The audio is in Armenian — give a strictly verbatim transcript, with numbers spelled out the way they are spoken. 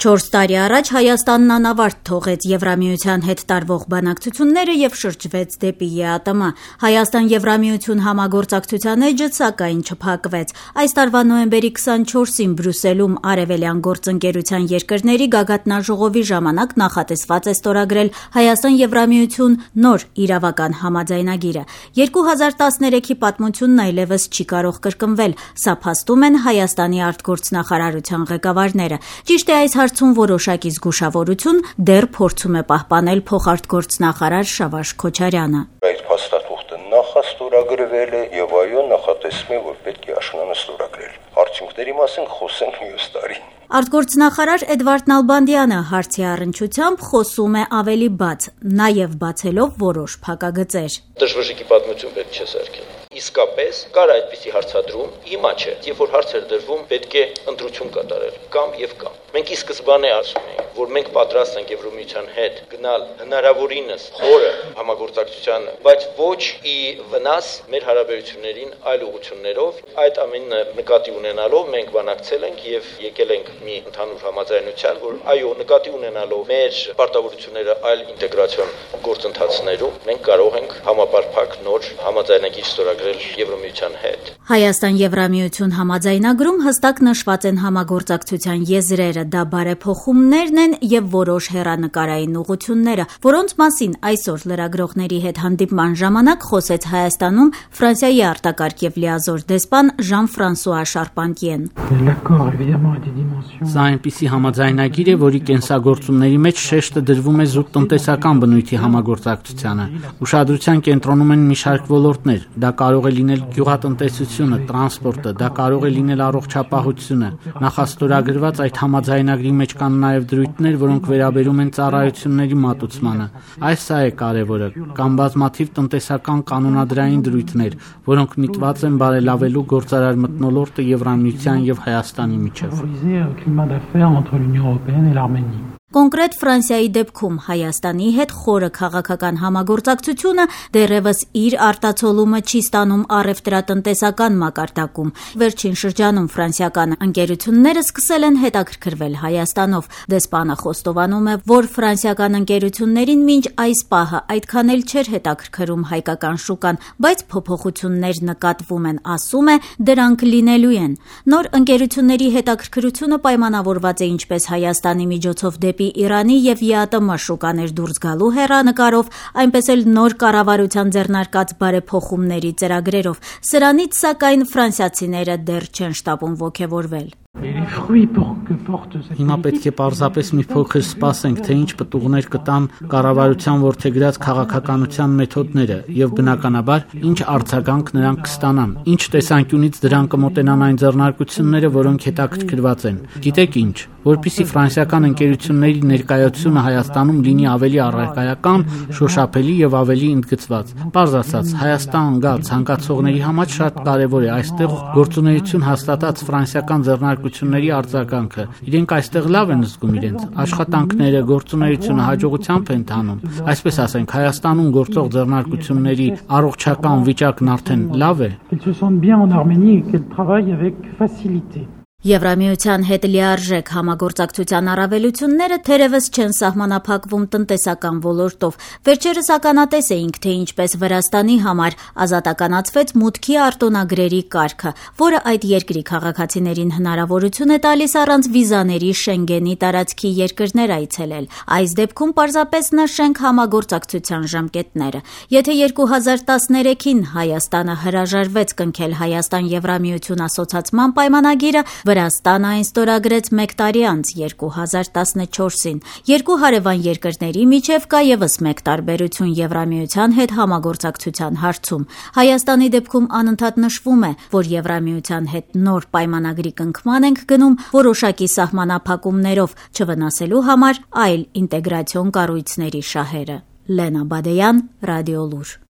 Չորս տարի առաջ Հայաստանն անավարտ թողեց Եվրամիության հետ տարվող բանակցությունները և շրջվեց դեպի ԵԱՏՄ։ Հայաստան-Եվրամիություն համագործակցության էջը սակայն չփակվեց։ Այս տարվա նոյեմբերի քսանչորսին Բրյուսելում Արևելյան գործընկերության երկրների գագաթնաժողովի ժամանակ նախատեսված է ստորագրել Հայաստան-Եվրամիություն նոր իրավական համաձայնագիրը։ երկու հազար տասներեքի պատմությունն այլևս չի կարող կրկնվել, սա փաստում են Հայաստանի արտգործնախարարության ղեկավարները։ Ճիշտ է, այս հարցում որոշակի զգուշավորություն դեռ փորձում է պահպանել փոխարտգործնախարար Շավարժ Քոչարյանը։ Այդ փաստաթուղթը նախաստորագրվել է եւ այո նախատեսվում է, որ պետք է աշնանը ստորագրել։ Արդյունքների մասին խոսենք մյուս տարի։ Արտգործնախարար Էդվարդ Նալբանդյանը հարցի առնչությամբ խոսում է ավելի բաց, նաև բացելով որոշ փակագծեր։ Դժվժիկի պատմություն պետք չէ սարքել։ Իսկապես կար այդպիսի հարցադրում, հիմա չէ։ Երբ որ հարց էր դրվում, պետք է ընտրություն կատարել, կամ եւ կամ։ Մենք ի սկզբանե ասում էինք, որ մենք պատրաստ ենք Եվրամիության հետ գնալ հնարավորինս խորը համագործակցության, բայց ոչ ի վնաս մեր հարաբերություններին այլ ուղղություններով։ Այդ ամենը նկատի ունենալով մենք բանակցել ենք եւ եկել ենք մի ընդհանուր համաձայնության, որ այո, նկատի ունենալով մեր պարտավորությունները այլ ինտեգրացիոն գործընթացներում, մենք կարող ենք համապարփակ նոր համաձայնագիր ստորագրել Եվրամիության հետ։ Հայաստան-Եվրամիություն համաձայնագրում հստակ նշված են համագործակցության եզրերը, դա բարեփոխումներն են եւ որոշ հեռանկարային ուղղությունները, որոնց մասին այսօր լրագրողների հետ հանդիպման ժամանակ խոսեց Հայաստանում Ֆրանսիայի արտակարգ եւ լիազոր դեսպան Ժան-Ֆրանսուଆ Շարպանտիեն։ Սա այնպիսի համաձայնագիր է, որի կենսագործումների մեջ շեշտը դրվում է զուտ տնտեսական բնույթի համագործակցությանը։ Ուշադրության կենտրոնում են մի շարք ոլորտներ, դա կարող է լինել գյուղատնտեսությունը, տրանսպորտը, դա կարող է լինել առողջապահությունը։ Նախաստորագրված այդ համաձայնագրի մեջ կան նաև դրույթներ, որոնք վերաբերում են ծառայությունների մատուցմանը։ Այս սա է կարևորը, կան բազմաթիվ տնտեսական կանոնադրային դրույթներ, որոնք միտված են բարելավելու գործարար մթնոլորտը Եվրամիության եւ Հայաստանի միջև։ Կոնկրետ Ֆրանսիայի դեպքում Հայաստանի հետ խորը քաղաքական համագործակցությունը դեռևս իր արտացոլումը չի ստանում առևտրատնտեսական մակարդակում։ Վերջին շրջանում ֆրանսիական ընկերությունները սկսել են հետաքրքրվել Հայաստանով։ Դեսպանը խոստովանում է, որ ֆրանսիական ընկերություններին մինչ այս պահը այդքան էլ չէր հետաքրքրում հայկական շուկան, բայց փոփոխություններ նկատվում են, ասում է, դրանք լինելու են։ Նոր ընկերությունների հետաքրքրությունը պայմանավորված է ինչպես Հայաստանի միջոցով դեպի Իրանի եւ ԵԱՏՄ շուկաներ դուրս գալու հեռանկարով, այնպես էլ նոր կառավարության ձեռնարկած բարեփոխումների ծրագրերով։ Սրանից սակայն ֆրանսիացիները դեռ չեն շտապում ոգևորվել։ Հիմա պետք է պարզապես մի փոքր սպասենք, թե ինչ պտուղներ կտան կառավարության որդեգրած քաղաքականության մեթոդները եւ բնականաբար ինչ արձագանք նրանք կստանան, ինչ տեսանկյունից դրան կմոտենան այն ձեռնարկությունները, որոնք հետաքրքրված են։ Գիտեք ինչ, որpիսի ֆրանսիական ընկերությունների ներկայությունը Հայաստանում լինի ավելի առարկայական, շոշափելի եւ ավելի ընդգծված։ Պարզ ասած, Հայաստան գալ ցանկացողների համար շատ կարեւոր է այստեղ գործունեություն հաստատած ֆրանսիական ձեռնարկությունների արձագանքը։ Իրենք այստեղ լավ են զգում իրենց, աշխատանքները, գործունեությունը հաջողությամբ են ընթանում։ Այսպես ասենք, Հայաստանում գործող ձեռնարկությունների առողջական վիճակն արդեն լավ է։ Եվրամիության հետ լիարժեք համագործակցության առավելությունները թերևս չեն սահմանափակվում տնտեսական ոլորտով։ Վերջերս ականատես էինք, թե ինչպես Վրաստանի համար ազատականացվեց մուտքի արտոնագրերի կարգը, որը այդ երկրի քաղաքացիներին հնարավորություն է տալիս առանց վիզաների Շենգենի տարածքի երկրներ այցելել։ Այս դեպքում պարզապես նշենք համագործակցության ժամկետները։ Եթե երկու հազար տասներեքին Հայաստանը հրաժարվեց կնքել Հայաստան-Եվրամիություն ասոցացման պայմանագիրը, Վրաստանը այն ստորագրեց մեկ տարի անց երկու հազար տասնչորսին։ Երկու հարևան երկրների միջև կա ևս մեկ տարբերություն Եվրամիության հետ համագործակցության հարցում։ Հայաստանի դեպքում անընդհատ նշվում է, որ Եվրամիության հետ նոր պայմանագրի կնքման ենք գնում որոշակի սահմանափակումներով, չվնասելու համար այլ ինտեգրացիոն կառույցների շահերը։ Լենա Բադեյան, Ռադիոլուր։